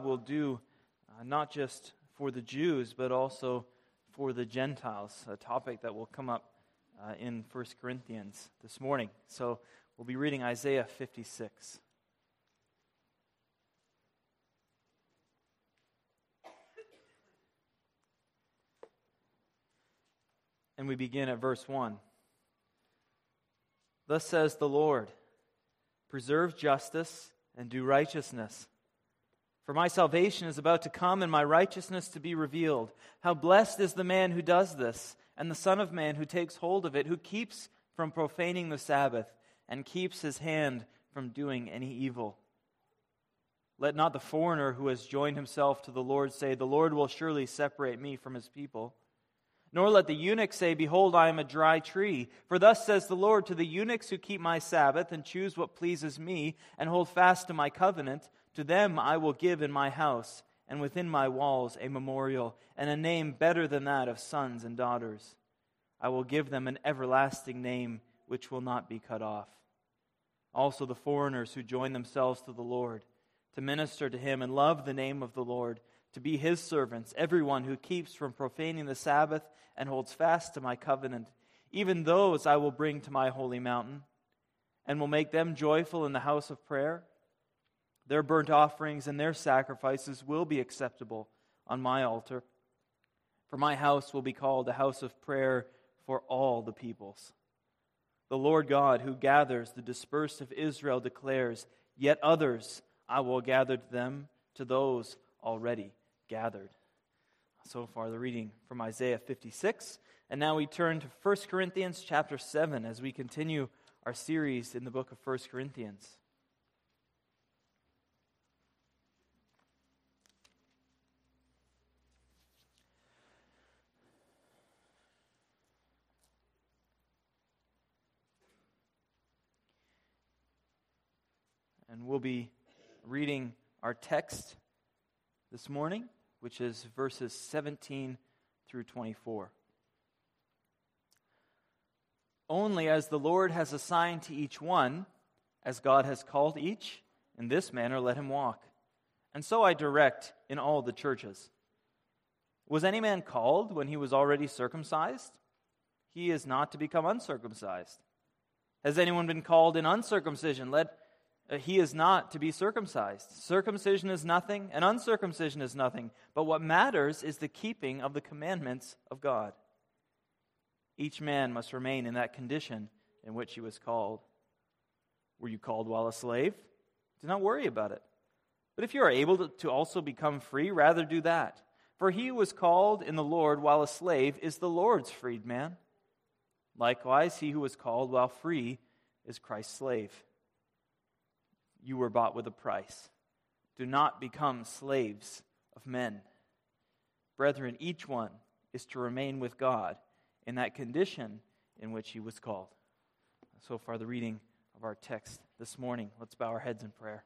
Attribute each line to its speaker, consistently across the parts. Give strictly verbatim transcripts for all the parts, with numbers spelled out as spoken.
Speaker 1: will do uh, not just for the Jews, but also for the Gentiles, a topic that will come up uh, in First Corinthians this morning. So we'll be reading Isaiah fifty-six. And we begin at verse one. Thus says the Lord, preserve justice and do righteousness. For my salvation is about to come, and my righteousness to be revealed. How blessed is the man who does this, and the Son of Man who takes hold of it, who keeps from profaning the Sabbath, and keeps his hand from doing any evil. Let not the foreigner who has joined himself to the Lord say, the Lord will surely separate me from his people. Nor let the eunuch say, behold, I am a dry tree. For thus says the Lord, to the eunuchs who keep my Sabbath, and choose what pleases me, and hold fast to my covenant, to them I will give in my house, and within my walls a memorial, and a name better than that of sons and daughters. I will give them an everlasting name, which will not be cut off. Also the foreigners who join themselves to the Lord, to minister to him and love the name of the Lord, to be his servants, everyone who keeps from profaning the Sabbath and holds fast to my covenant, even those I will bring to my holy mountain, and will make them joyful in the house of prayer. Their burnt offerings and their sacrifices will be acceptable on my altar, for my house will be called a house of prayer for all the peoples. The Lord God, who gathers the dispersed of Israel, declares, yet others I will gather to them, to those already gathered. So far the reading from Isaiah fifty-six, and now we turn to First Corinthians chapter seven as we continue our series in the book of First Corinthians. And we'll be reading our text this morning, which is verses seventeen through twenty-four. Only as the Lord has assigned to each one, as God has called each, in this manner let him walk. And so I direct in all the churches. Was any man called when he was already circumcised? He is not to become uncircumcised. Has anyone been called in uncircumcision? Let He is not to be circumcised. Circumcision is nothing, and uncircumcision is nothing. But what matters is the keeping of the commandments of God. Each man must remain in that condition in which he was called. Were you called while a slave? Do not worry about it. But if you are able to, to also become free, rather do that. For he who was called in the Lord while a slave is the Lord's freedman. Likewise, he who was called while free is Christ's slave. You were bought with a price. Do not become slaves of men. Brethren, each one is to remain with God in that condition in which he was called. So far, the reading of our text this morning. Let's bow our heads in prayer.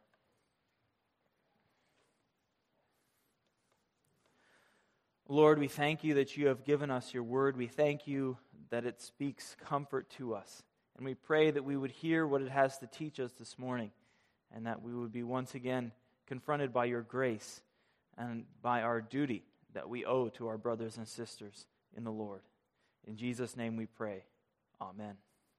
Speaker 1: Lord, we thank you that you have given us your word. We thank you that it speaks comfort to us. And we pray that we would hear what it has to teach us this morning, and that we would be once again confronted by your grace and by our duty that we owe to our brothers and sisters in the Lord. In Jesus' name we pray. Amen.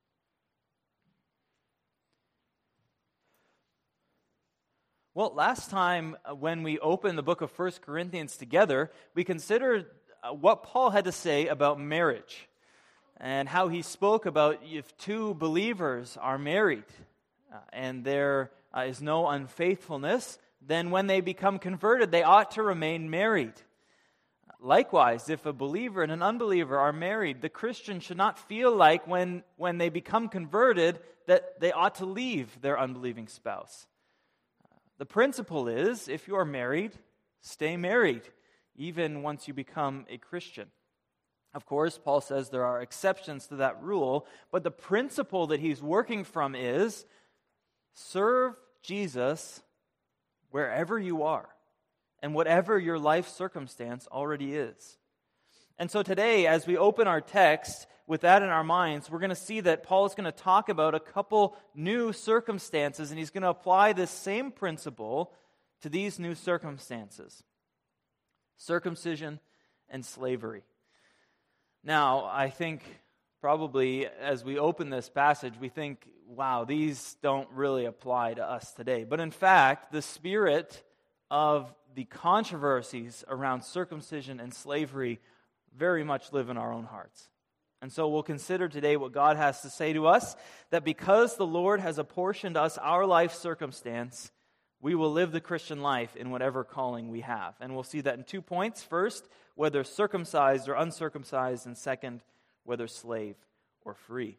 Speaker 1: Well, last time when we opened the book of First Corinthians together, we considered what Paul had to say about marriage and how he spoke about if two believers are married uh, and there uh, is no unfaithfulness, then when they become converted, they ought to remain married. Likewise, if a believer and an unbeliever are married, the Christian should not feel like when, when they become converted that they ought to leave their unbelieving spouse. The principle is, if you are married, stay married, even once you become a Christian. Of course, Paul says there are exceptions to that rule, but the principle that he's working from is, serve Jesus wherever you are, and whatever your life circumstance already is. And so today, as we open our text with that in our minds, we're going to see that Paul is going to talk about a couple new circumstances, and he's going to apply this same principle to these new circumstances: circumcision and slavery. Now, I think probably as we open this passage, we think, wow, these don't really apply to us today. But in fact, the spirit of the controversies around circumcision and slavery very much live in our own hearts. And so we'll consider today what God has to say to us, that because the Lord has apportioned us our life circumstance, we will live the Christian life in whatever calling we have. And we'll see that in two points. First, whether circumcised or uncircumcised, and second, whether slave or free.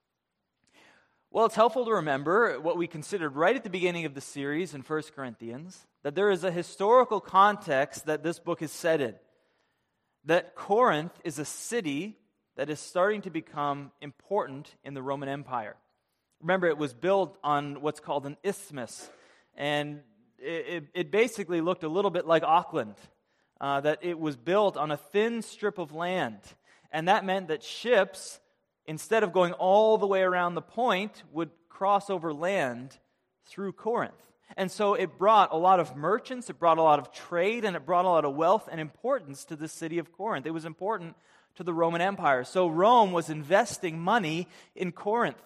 Speaker 1: Well, it's helpful to remember what we considered right at the beginning of the series in First Corinthians, that there is a historical context that this book is set in. That Corinth is a city that is starting to become important in the Roman Empire. Remember, it was built on what's called an isthmus, and it, it basically looked a little bit like Auckland, uh, that it was built on a thin strip of land, and that meant that ships, instead of going all the way around the point, would cross over land through Corinth. And so it brought a lot of merchants, it brought a lot of trade, and it brought a lot of wealth and importance to the city of Corinth. It was important to the Roman Empire. So Rome was investing money in Corinth.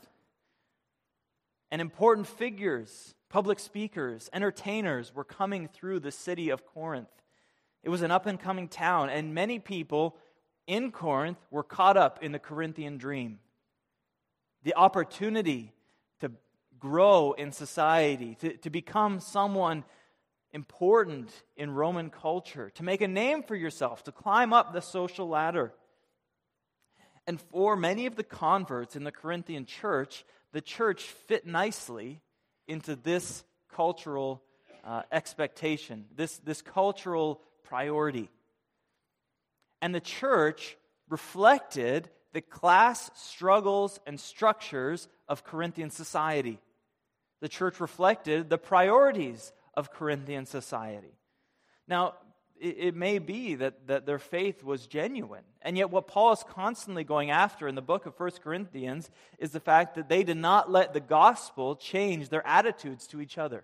Speaker 1: And important figures, public speakers, entertainers were coming through the city of Corinth. It was an up-and-coming town, and many people in Corinth were caught up in the Corinthian dream. The opportunity to grow in society, to, to become someone important in Roman culture, to make a name for yourself, to climb up the social ladder. And for many of the converts in the Corinthian church, the church fit nicely into this cultural uh, expectation, this, this cultural priority. And the church reflected the class struggles and structures of Corinthian society. The church reflected the priorities of Corinthian society. Now, it, it may be that, that their faith was genuine, and yet what Paul is constantly going after in the book of First Corinthians is the fact that they did not let the gospel change their attitudes to each other.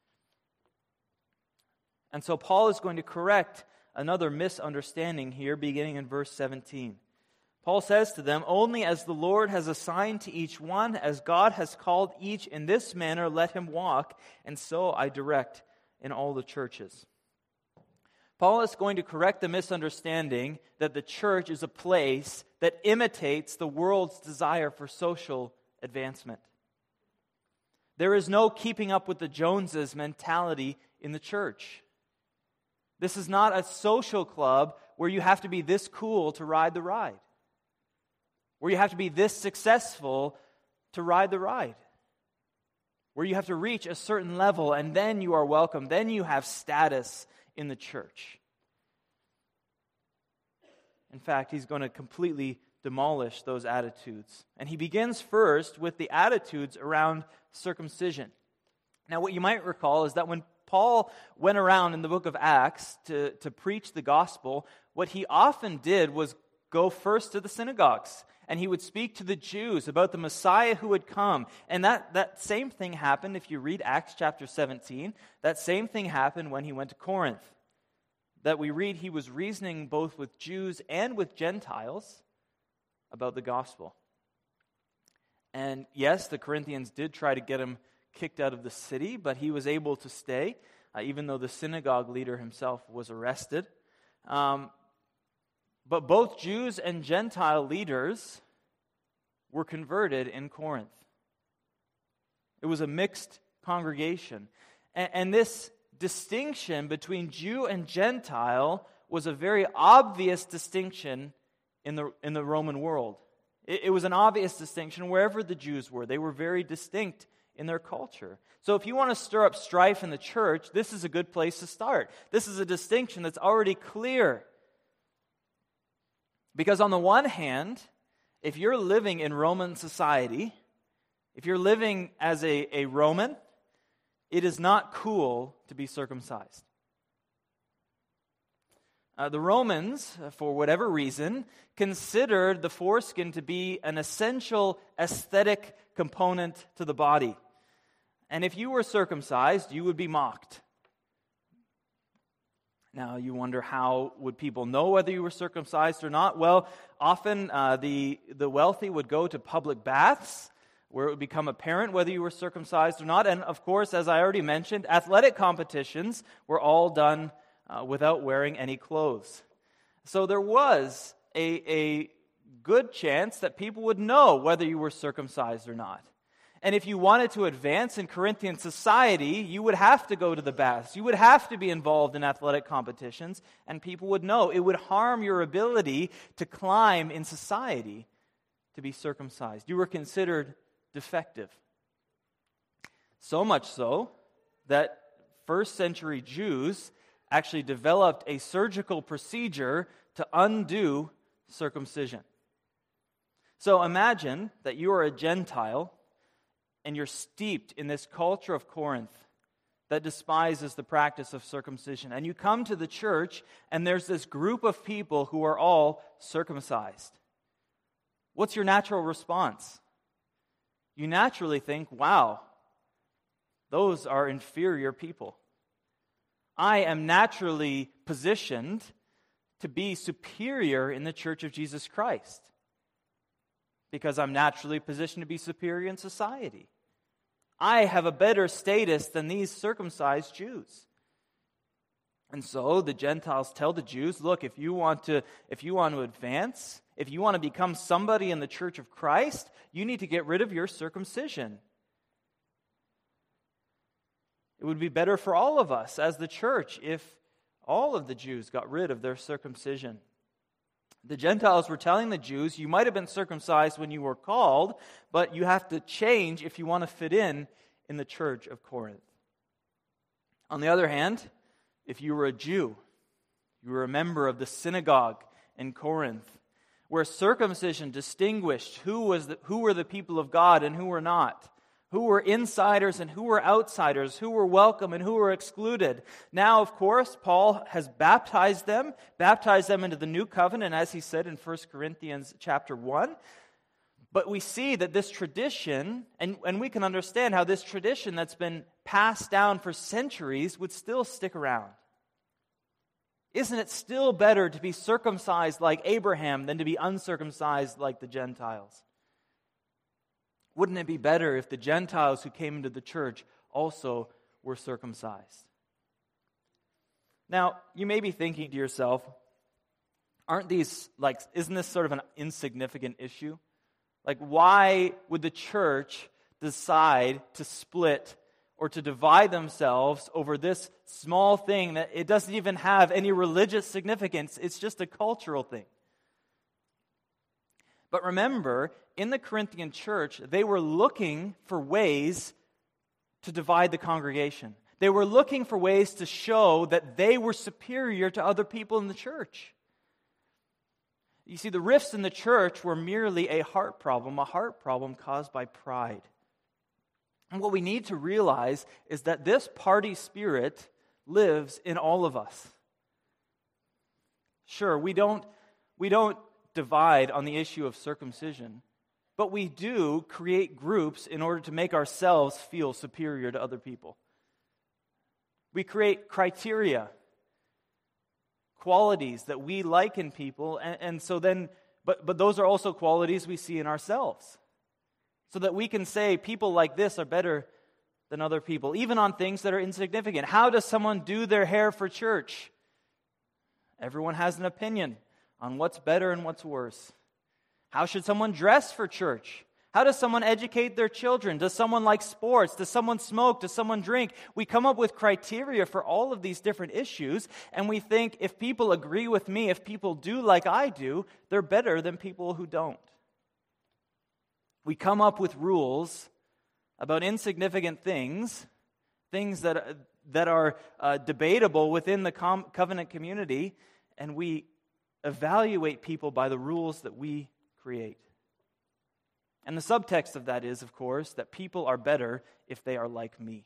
Speaker 1: And so Paul is going to correct another misunderstanding here, beginning in verse seventeen. Paul says to them, "Only as the Lord has assigned to each one, as God has called each in this manner, let him walk, and so I direct in all the churches." Paul is going to correct the misunderstanding that the church is a place that imitates the world's desire for social advancement. There is no keeping up with the Joneses mentality in the church. This is not a social club where you have to be this cool to ride the ride, where you have to be this successful to ride the ride, where you have to reach a certain level and then you are welcome, then you have status in the church. In fact, he's going to completely demolish those attitudes. And he begins first with the attitudes around circumcision. Now, what you might recall is that when Paul went around in the book of Acts to, to preach the gospel, what he often did was go first to the synagogues, and he would speak to the Jews about the Messiah who would come. And that, that same thing happened, if you read Acts chapter seventeen, that same thing happened when he went to Corinth. That we read he was reasoning both with Jews and with Gentiles about the gospel. And yes, the Corinthians did try to get him kicked out of the city, but he was able to stay, uh, even though the synagogue leader himself was arrested. Um, but both Jews and Gentile leaders were converted in Corinth. It was a mixed congregation. And, and this distinction between Jew and Gentile was a very obvious distinction in the, in the Roman world. It, it was an obvious distinction wherever the Jews were. They were very distinct in their culture. So if you want to stir up strife in the church, this is a good place to start. This is a distinction that's already clear. Because on the one hand, if you're living in Roman society, if you're living as a, a Roman, it is not cool to be circumcised. Uh, the Romans, for whatever reason, considered the foreskin to be an essential aesthetic component to the body. And if you were circumcised, you would be mocked. Now, you wonder, how would people know whether you were circumcised or not? Well, often uh, the, the wealthy would go to public baths where it would become apparent whether you were circumcised or not. And of course, as I already mentioned, athletic competitions were all done uh, without wearing any clothes. So there was a, a good chance that people would know whether you were circumcised or not. And if you wanted to advance in Corinthian society, you would have to go to the baths. You would have to be involved in athletic competitions, and people would know. It would harm your ability to climb in society to be circumcised. You were considered defective. So much so that first century Jews actually developed a surgical procedure to undo circumcision. So imagine that you are a Gentile and you're steeped in this culture of Corinth that despises the practice of circumcision. And you come to the church, and there's this group of people who are all circumcised. What's your natural response? You naturally think, wow, those are inferior people. I am naturally positioned to be superior in the church of Jesus Christ, because I'm naturally positioned to be superior in society. I have a better status than these circumcised Jews. And so the Gentiles tell the Jews, look, if you want to, if you want to advance, if you want to become somebody in the church of Christ, you need to get rid of your circumcision. It would be better for all of us as the church if all of the Jews got rid of their circumcision. The Gentiles were telling the Jews, you might have been circumcised when you were called, but you have to change if you want to fit in in the church of Corinth. On the other hand, if you were a Jew, you were a member of the synagogue in Corinth, where circumcision distinguished who was the, who were the people of God and who were not, who were insiders and who were outsiders, who were welcome and who were excluded. Now, of course, Paul has baptized them, baptized them into the new covenant, as he said in First Corinthians chapter one. But we see that this tradition, and, and we can understand how this tradition that's been passed down for centuries would still stick around. Isn't it still better to be circumcised like Abraham than to be uncircumcised like the Gentiles? Wouldn't it be better if the Gentiles who came into the church also were circumcised? Now, you may be thinking to yourself, aren't these, like, isn't this sort of an insignificant issue? Like, why would the church decide to split or to divide themselves over this small thing that it doesn't even have any religious significance? It's just a cultural thing. But remember, in the Corinthian church, they were looking for ways to divide the congregation. They were looking for ways to show that they were superior to other people in the church. You see, the rifts in the church were merely a heart problem, a heart problem caused by pride. And what we need to realize is that this party spirit lives in all of us. Sure, we don't, we don't divide on the issue of circumcision, but we do create groups in order to make ourselves feel superior to other people. We create criteria, qualities that we like in people, and, and so then, but, but those are also qualities we see in ourselves, so that we can say people like this are better than other people, even on things that are insignificant. How does someone do their hair for church? Everyone has an opinion on what's better and what's worse. How should someone dress for church? How does someone educate their children? Does someone like sports? Does someone smoke? Does someone drink? We come up with criteria for all of these different issues, and we think if people agree with me, if people do like I do, they're better than people who don't. We come up with rules about insignificant things, things that, that are uh, debatable within the com- covenant community, and we evaluate people by the rules that we create. And the subtext of that is, of course, that people are better if they are like me.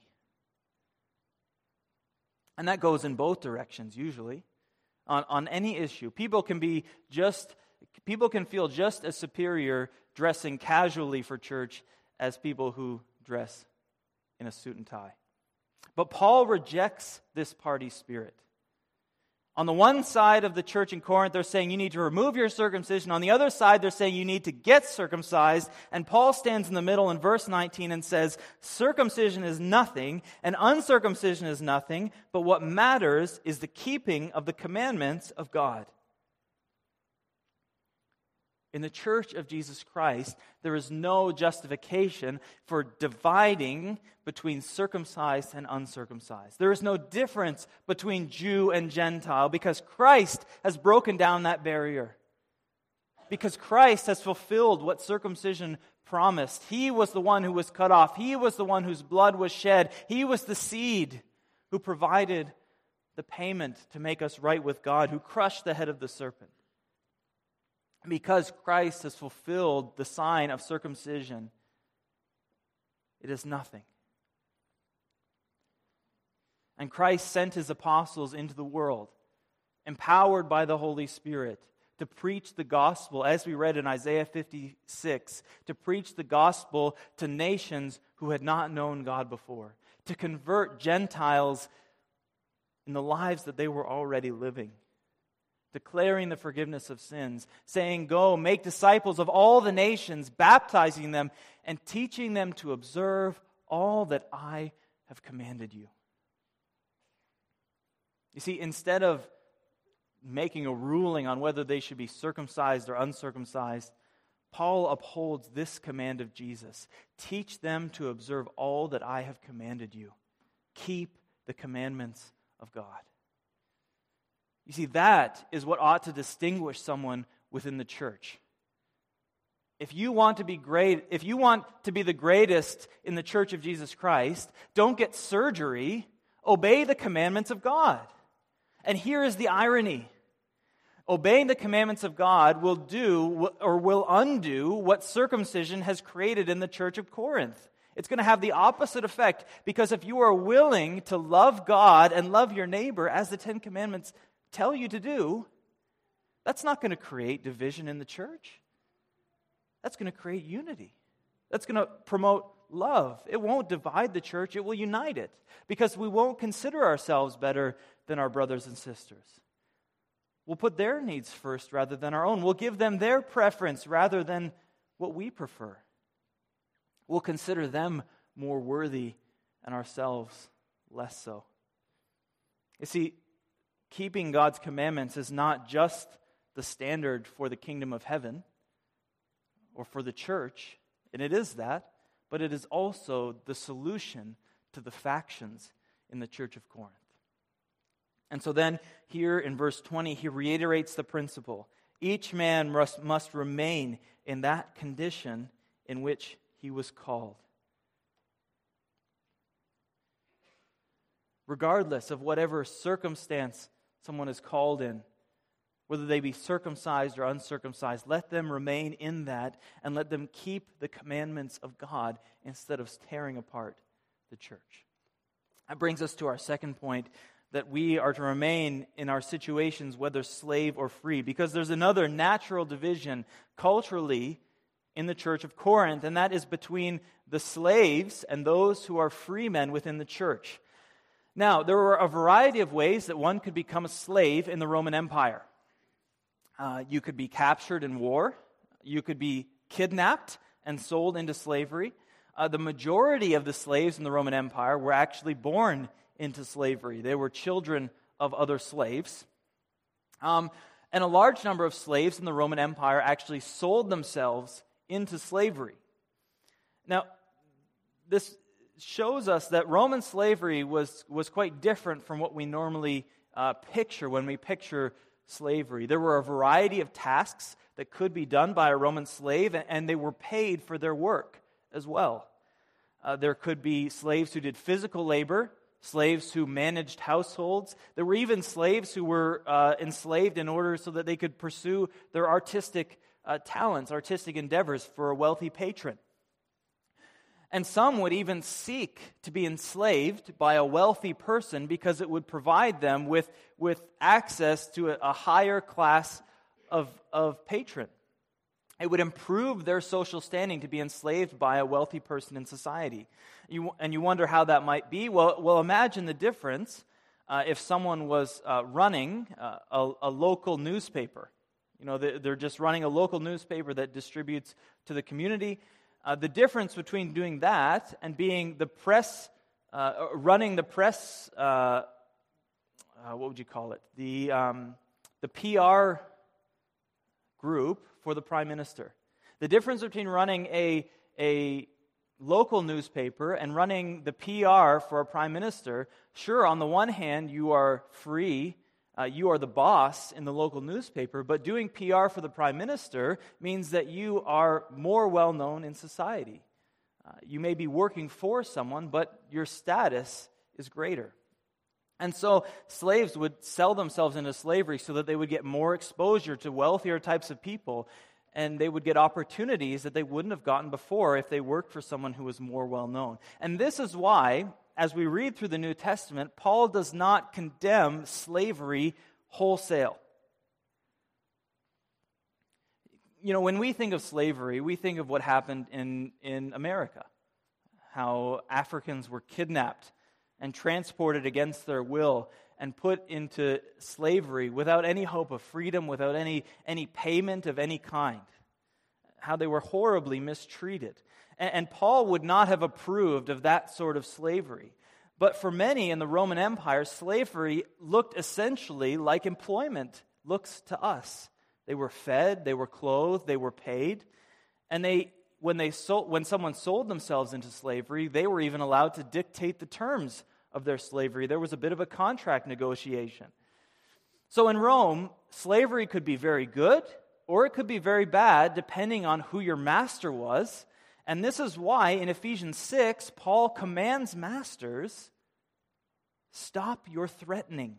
Speaker 1: And that goes in both directions, usually. On, on any issue. People can be just, people can feel just as superior dressing casually for church as people who dress in a suit and tie. But Paul rejects this party spirit. On the one side of the church in Corinth, they're saying you need to remove your circumcision. On the other side, they're saying you need to get circumcised. And Paul stands in the middle in verse nineteen and says, circumcision is nothing, and uncircumcision is nothing, but what matters is the keeping of the commandments of God. In the church of Jesus Christ, there is no justification for dividing between circumcised and uncircumcised. There is no difference between Jew and Gentile because Christ has broken down that barrier. Because Christ has fulfilled what circumcision promised. He was the one who was cut off. He was the one whose blood was shed. He was the seed who provided the payment to make us right with God, who crushed the head of the serpent. Because Christ has fulfilled the sign of circumcision, it is nothing. And Christ sent his apostles into the world, empowered by the Holy Spirit, to preach the gospel, as we read in Isaiah fifty-six, to preach the gospel to nations who had not known God before, to convert Gentiles in the lives that they were already living, declaring the forgiveness of sins, saying, "Go, make disciples of all the nations, baptizing them and teaching them to observe all that I have commanded you." You see, instead of making a ruling on whether they should be circumcised or uncircumcised, Paul upholds this command of Jesus: teach them to observe all that I have commanded you. Keep the commandments of God. You see, that is what ought to distinguish someone within the church. If you want to be great, if you want to be the greatest in the church of Jesus Christ, don't get surgery, obey the commandments of God. And here is the irony. Obeying the commandments of God will do or will undo what circumcision has created in the church of Corinth. It's going to have the opposite effect, because if you are willing to love God and love your neighbor as the Ten Commandments tell you to do, that's not going to create division in the church. That's going to create unity. That's going to promote love. It won't divide the church, it will unite it, because we won't consider ourselves better than our brothers and sisters. We'll put their needs first rather than our own. We'll give them their preference rather than what we prefer. We'll consider them more worthy and ourselves less so. You see, keeping God's commandments is not just the standard for the kingdom of heaven or for the church, and it is that, but it is also the solution to the factions in the church of Corinth. And so then, here in verse twenty, he reiterates the principle. Each man must, must remain in that condition in which he was called. Regardless of whatever circumstance someone is called in, whether they be circumcised or uncircumcised, let them remain in that and let them keep the commandments of God instead of tearing apart the church. That brings us to our second point, that we are to remain in our situations, whether slave or free, because there's another natural division culturally in the church of Corinth, and that is between the slaves and those who are free men within the church. Now, there were a variety of ways that one could become a slave in the Roman Empire. Uh, you could be captured in war. You could be kidnapped and sold into slavery. Uh, the majority of the slaves in the Roman Empire were actually born into slavery. They were children of other slaves. Um, and a large number of slaves in the Roman Empire actually sold themselves into slavery. Now, this shows us that Roman slavery was, was quite different from what we normally uh, picture when we picture slavery. There were a variety of tasks that could be done by a Roman slave, and they were paid for their work as well. Uh, there could be slaves who did physical labor, slaves who managed households. There were even slaves who were uh, enslaved in order so that they could pursue their artistic uh, talents, artistic endeavors for a wealthy patron. And some would even seek to be enslaved by a wealthy person because it would provide them with, with access to a, a higher class of, of patron. It would improve their social standing to be enslaved by a wealthy person in society. You, and you wonder how that might be. Well, well, imagine the difference uh, if someone was uh, running uh, a, a local newspaper. You know, they're just running a local newspaper that distributes to the community. Uh, the difference between doing that and being the press, uh, running the press, uh, uh, what would you call it? The um, the P R group for the prime minister. The difference between running a a local newspaper and running the P R for a prime minister, sure, on the one hand, you are free. Uh, you are the boss in the local newspaper, but doing P R for the prime minister means that you are more well-known in society. Uh, you may be working for someone, but your status is greater. And so slaves would sell themselves into slavery so that they would get more exposure to wealthier types of people, and they would get opportunities that they wouldn't have gotten before if they worked for someone who was more well-known. And this is why, as we read through the New Testament, Paul does not condemn slavery wholesale. You know, when we think of slavery, we think of what happened in, in America, how Africans were kidnapped and transported against their will and put into slavery without any hope of freedom, without any, any payment of any kind, how they were horribly mistreated. And Paul would not have approved of that sort of slavery. But for many in the Roman Empire, slavery looked essentially like employment looks to us. They were fed, they were clothed, they were paid. And they, when they sold, when someone sold themselves into slavery, they were even allowed to dictate the terms of their slavery. There was a bit of a contract negotiation. So in Rome, slavery could be very good or it could be very bad depending on who your master was. And this is why in Ephesians six, Paul commands masters, stop your threatening.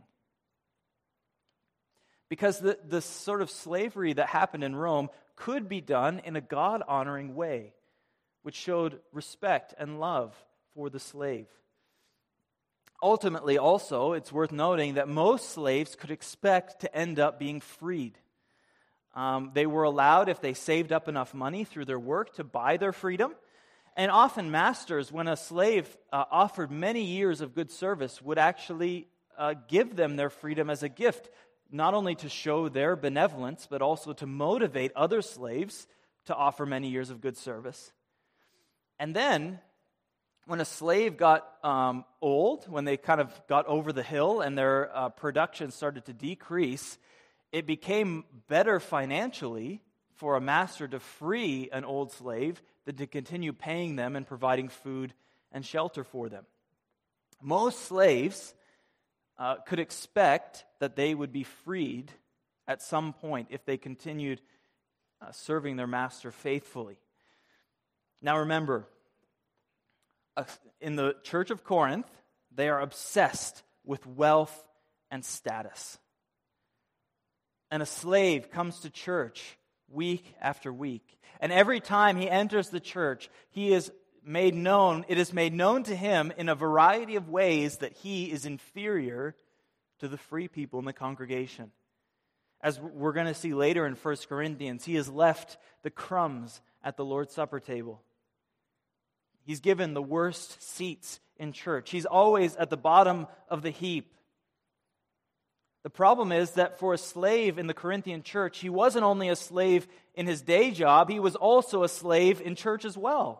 Speaker 1: Because the, the sort of slavery that happened in Rome could be done in a God-honoring way, which showed respect and love for the slave. Ultimately, also, it's worth noting that most slaves could expect to end up being freed. Um, they were allowed, if they saved up enough money through their work, to buy their freedom. And often masters, when a slave uh, offered many years of good service, would actually uh, give them their freedom as a gift, not only to show their benevolence, but also to motivate other slaves to offer many years of good service. And then, when a slave got um, old, when they kind of got over the hill and their uh, production started to decrease, it became better financially for a master to free an old slave than to continue paying them and providing food and shelter for them. Most slaves uh, could expect that they would be freed at some point if they continued uh, serving their master faithfully. Now remember, uh, in the church of Corinth, they are obsessed with wealth and status. And a slave comes to church week after week. And every time he enters the church, he is made known, it is made known to him in a variety of ways that he is inferior to the free people in the congregation. As we're going to see later in First Corinthians, he has left the crumbs at the Lord's Supper table. He's given the worst seats in church. He's always at the bottom of the heap. The problem is that for a slave in the Corinthian church, he wasn't only a slave in his day job, he was also a slave in church as well.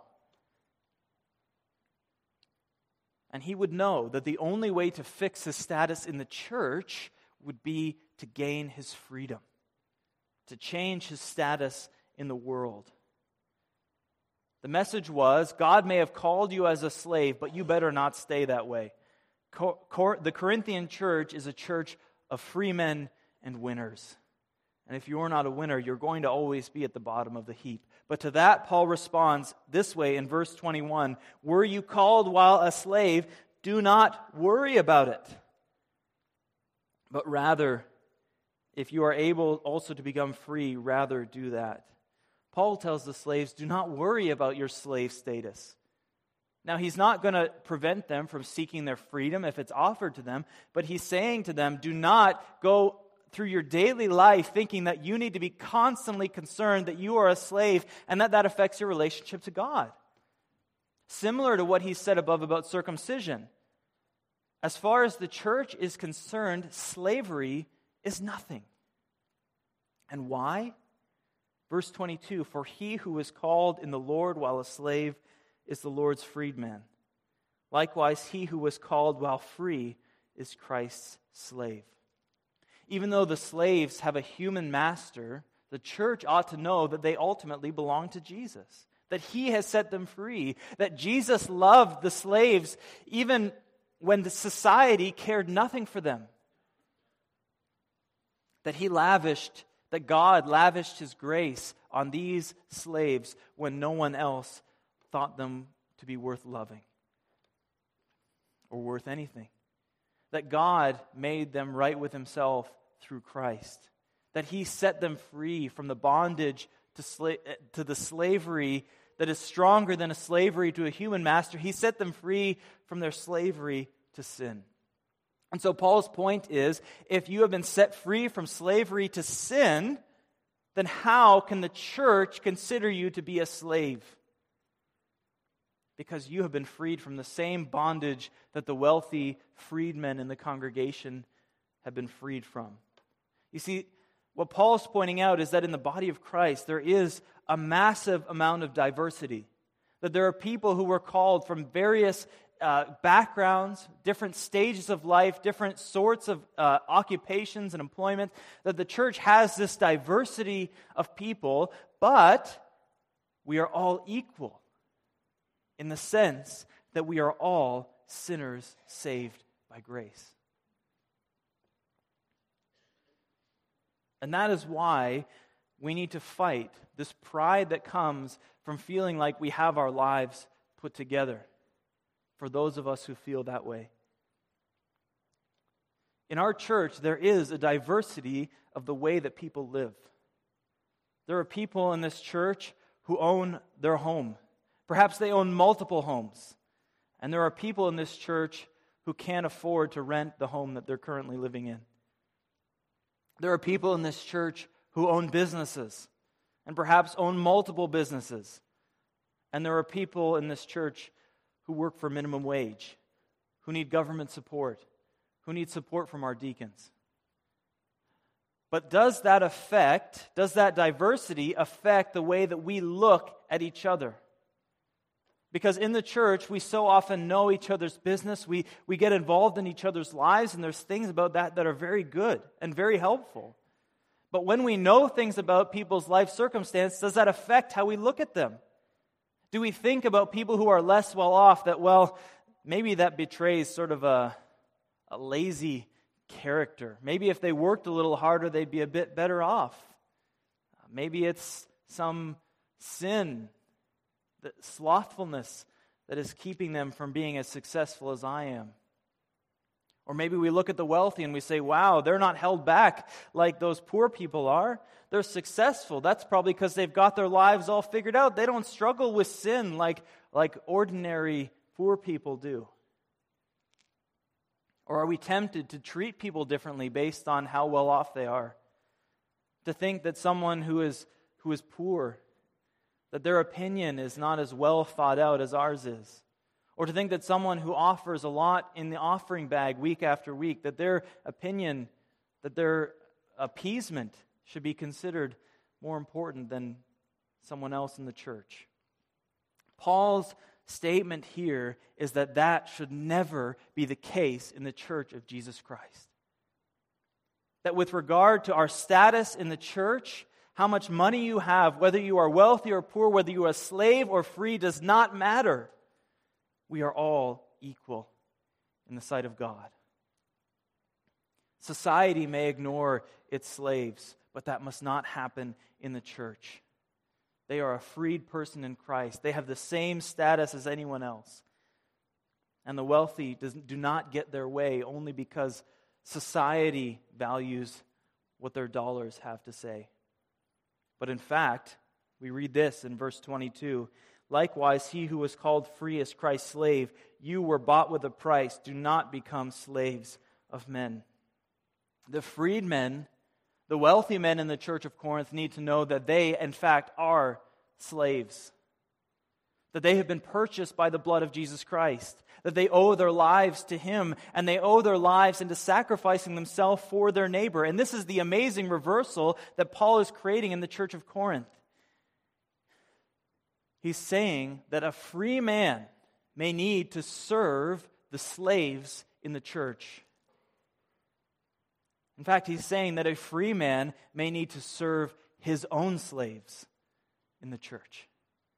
Speaker 1: And he would know that the only way to fix his status in the church would be to gain his freedom, to change his status in the world. The message was, God may have called you as a slave, but you better not stay that way. The Corinthian church is a church of free men and winners. And if you're not a winner, you're going to always be at the bottom of the heap. But to that, Paul responds this way in verse twenty-one, were you called while a slave? Do not worry about it. But rather, if you are able also to become free, rather do that. Paul tells the slaves, do not worry about your slave status. Now, he's not going to prevent them from seeking their freedom if it's offered to them, but he's saying to them, do not go through your daily life thinking that you need to be constantly concerned that you are a slave and that that affects your relationship to God. Similar to what he said above about circumcision. As far as the church is concerned, slavery is nothing. And why? Verse twenty-two, for he who is called in the Lord while a slave is the Lord's freedman. Likewise, he who was called while free is Christ's slave. Even though the slaves have a human master, the church ought to know that they ultimately belong to Jesus, that he has set them free, that Jesus loved the slaves even when the society cared nothing for them, that he lavished, that God lavished his grace on these slaves when no one else thought them to be worth loving or worth anything. That God made them right with himself through Christ. That he set them free from the bondage to, sla- to the slavery that is stronger than a slavery to a human master. He set them free from their slavery to sin. And so Paul's point is, if you have been set free from slavery to sin, then how can the church consider you to be a slave? Because you have been freed from the same bondage that the wealthy freedmen in the congregation have been freed from. You see, what Paul's pointing out is that in the body of Christ, there is a massive amount of diversity. That there are people who were called from various uh, backgrounds, different stages of life, different sorts of uh, occupations and employment. That the church has this diversity of people, but we are all equal in the sense that we are all sinners saved by grace. And that is why we need to fight this pride that comes from feeling like we have our lives put together, for those of us who feel that way. In our church, there is a diversity of the way that people live. There are people in this church who own their home. Perhaps they own multiple homes. And there are people in this church who can't afford to rent the home that they're currently living in. There are people in this church who own businesses and perhaps own multiple businesses. And there are people in this church who work for minimum wage, who need government support, who need support from our deacons. But does that affect, does that diversity affect the way that we look at each other? Because in the church, we so often know each other's business. We, we get involved in each other's lives, and there's things about that that are very good and very helpful. But when we know things about people's life circumstance, does that affect how we look at them? Do we think about people who are less well off that, well, maybe that betrays sort of a, a lazy character? Maybe if they worked a little harder, they'd be a bit better off. Maybe it's some sin, the slothfulness that is keeping them from being as successful as I am. Or maybe we look at the wealthy and we say, wow, they're not held back like those poor people are. They're successful. That's probably because they've got their lives all figured out. They don't struggle with sin like, like ordinary poor people do. Or are we tempted to treat people differently based on how well off they are? To think that someone who is who is poor, that their opinion is not as well thought out as ours is. Or to think that someone who offers a lot in the offering bag week after week, that their opinion, that their appeasement should be considered more important than someone else in the church. Paul's statement here is that that should never be the case in the church of Jesus Christ. That with regard to our status in the church, how much money you have, whether you are wealthy or poor, whether you are a slave or free, does not matter. We are all equal in the sight of God. Society may ignore its slaves, but that must not happen in the church. They are a freed person in Christ. They have the same status as anyone else. And the wealthy does, do not get their way only because society values what their dollars have to say. But in fact, we read this in verse twenty-two, likewise, he who was called free is Christ's slave. You were bought with a price. Do not become slaves of men. The freedmen, the wealthy men in the church of Corinth need to know that they, in fact, are slaves. that they have been purchased by the blood of Jesus Christ, that they owe their lives to Him, and they owe their lives into sacrificing themselves for their neighbor. And this is the amazing reversal that Paul is creating in the church of Corinth. He's saying that a free man may need to serve the slaves in the church. In fact, he's saying that a free man may need to serve his own slaves in the church.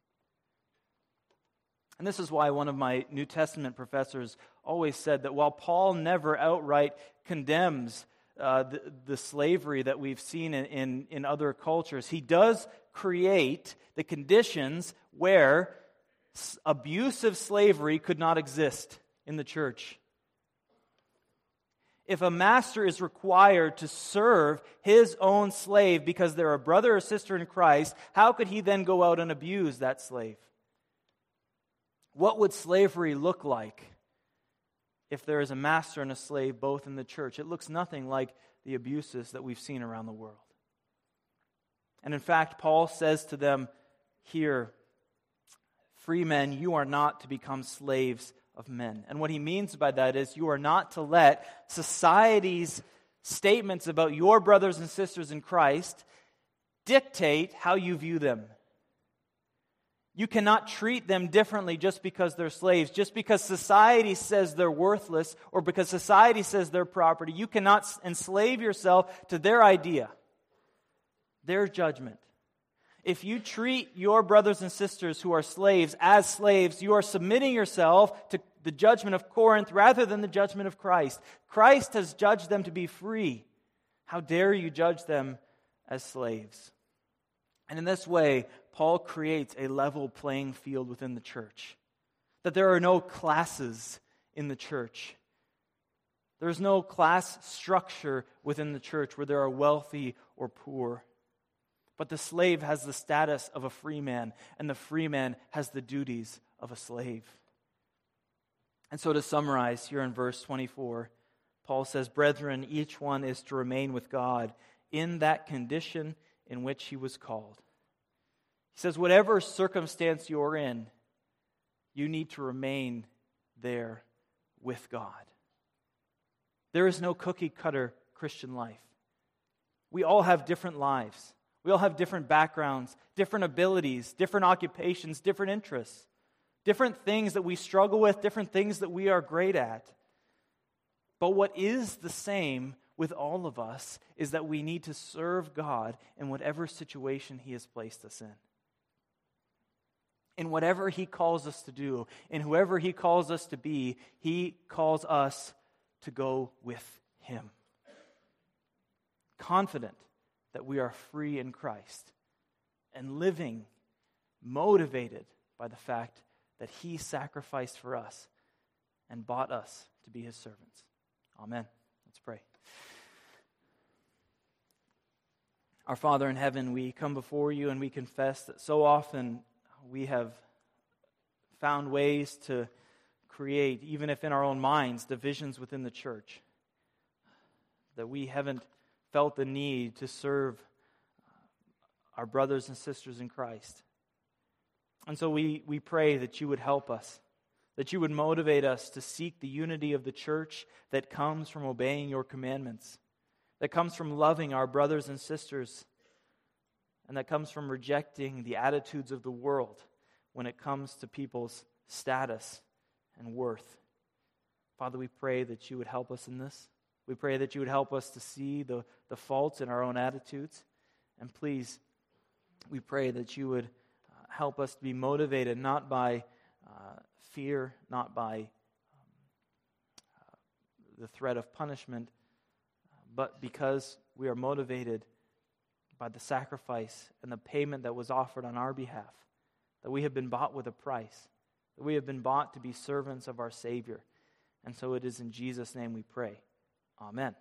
Speaker 1: And this is why one of my New Testament professors always said that while Paul never outright condemns uh, the, the slavery that we've seen in, in, in other cultures, he does create the conditions where abusive slavery could not exist in the church. If a master is required to serve his own slave because they're a brother or sister in Christ, how could he then go out and abuse that slave? What would slavery look like if there is a master and a slave both in the church? It looks nothing like the abuses that we've seen around the world. And in fact, Paul says to them here, free men, you are not to become slaves of men. And what he means by that is you are not to let society's statements about your brothers and sisters in Christ dictate how you view them. You cannot treat them differently just because they're slaves. Just because society says they're worthless or because society says they're property, you cannot enslave yourself to their idea, their judgment. If you treat your brothers and sisters who are slaves as slaves, you are submitting yourself to the judgment of Corinth rather than the judgment of Christ. Christ has judged them to be free. How dare you judge them as slaves? And in this way, Paul creates a level playing field within the church. That there are no classes in the church. There's no class structure within the church where there are wealthy or poor. But the slave has the status of a free man, and the free man has the duties of a slave. And so to summarize here in verse twenty-four, Paul says, brethren, each one is to remain with God in that condition in which he was called. He says, whatever circumstance you're in, you need to remain there with God. There is no cookie-cutter Christian life. We all have different lives. We all have different backgrounds, different abilities, different occupations, different interests, different things that we struggle with, different things that we are great at. But what is the same with all of us is that we need to serve God in whatever situation He has placed us in. In whatever He calls us to do, in whoever He calls us to be, He calls us to go with Him. Confident that we are free in Christ and living motivated by the fact that He sacrificed for us and bought us to be His servants. Amen. Let's pray. Our Father in heaven, we come before You and we confess that so often we have found ways to create, even if in our own minds, divisions within the church. That we haven't felt the need to serve our brothers and sisters in Christ. And so we, we pray that You would help us, that You would motivate us to seek the unity of the church that comes from obeying Your commandments, that comes from loving our brothers and sisters, and that comes from rejecting the attitudes of the world when it comes to people's status and worth. Father, we pray that You would help us in this. We pray that You would help us to see the, the faults in our own attitudes. And please, we pray that You would uh, help us to be motivated not by uh, fear, not by um, uh, the threat of punishment, but because we are motivated by the sacrifice and the payment that was offered on our behalf, that we have been bought with a price, that we have been bought to be servants of our Savior. And so it is in Jesus' name we pray. Amen.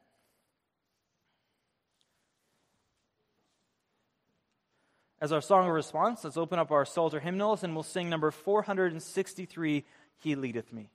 Speaker 1: As our song of response, let's open up our Psalter hymnals and we'll sing number four hundred sixty-three, He Leadeth Me.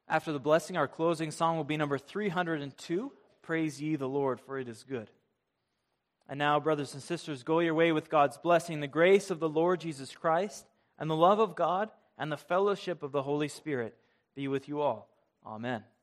Speaker 1: After the blessing, our closing song will be number three hundred two, Praise Ye the Lord, for it is good. And now, brothers and sisters, go your way with God's blessing, the grace of the Lord Jesus Christ, and the love of God, and the fellowship of the Holy Spirit be with you all. Amen.